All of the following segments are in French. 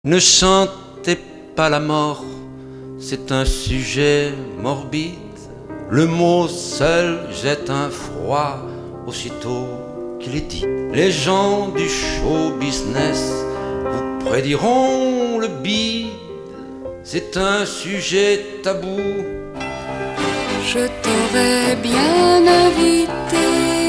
Ne chantez pas la mort, c'est un sujet morbide. Le mot seul jette un froid aussitôt qu'il est dit. Les gens du show business vous prédiront le bide. C'est un sujet tabou. Je t'aurais bien invité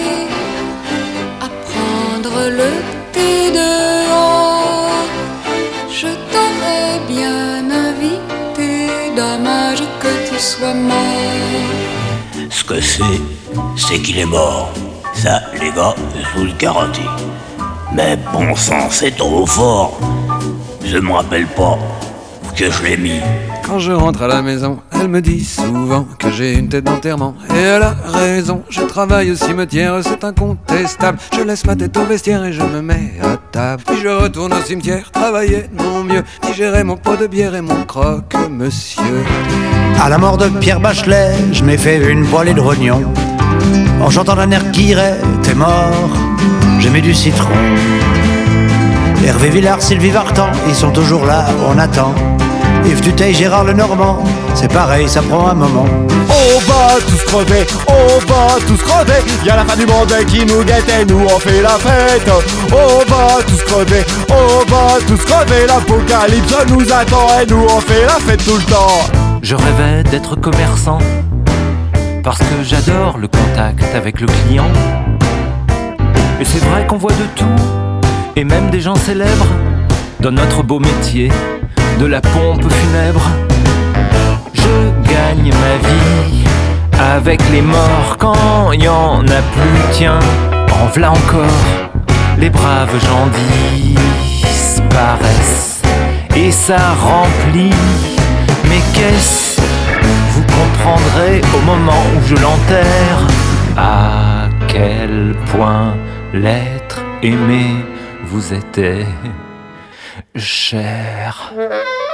à prendre le thé dehors. Je t'aurais bien invité, dommage que tu sois mort. Ce que c'est qu'il est mort. Ça, les gars, je vous le garantis. Mais bon sang, c'est trop fort. Je me rappelle pas que je l'ai mis. Quand je rentre à la maison, elle me dit souvent que j'ai une tête d'enterrement. Et elle a raison, je travaille au cimetière, c'est incontestable. Je laisse ma tête au vestiaire et je me mets à table. Puis je retourne au cimetière, travailler mon mieux, digérer mon pot de bière et mon croque-monsieur. À la mort de Pierre Bachelet, je m'ai fait une poêlée de rognons. En chantant d'un air qui irait, t'es mort, j'ai mis du citron. Hervé Villard, Sylvie Vartan, ils sont toujours là, on attend. Yves Duteil, Gérard Lenormand, c'est pareil, ça prend un moment. On va tous crever, on va tous crever. Y'a la fin du monde qui nous guette et nous on fait la fête. On va tous crever, on va tous crever. L'apocalypse nous attend et nous on fait la fête tout le temps. Je rêvais d'être commerçant parce que j'adore le contact avec le client. Et c'est vrai qu'on voit de tout, et même des gens célèbres dans notre beau métier de la pompe funèbre. Je gagne ma vie avec les morts quand y en a plus. Tiens, en v'là encore, les braves gens disparaissent et ça remplit mes caisses. Vous comprendrez au moment où je l'enterre à quel point l'être aimé vous était cher.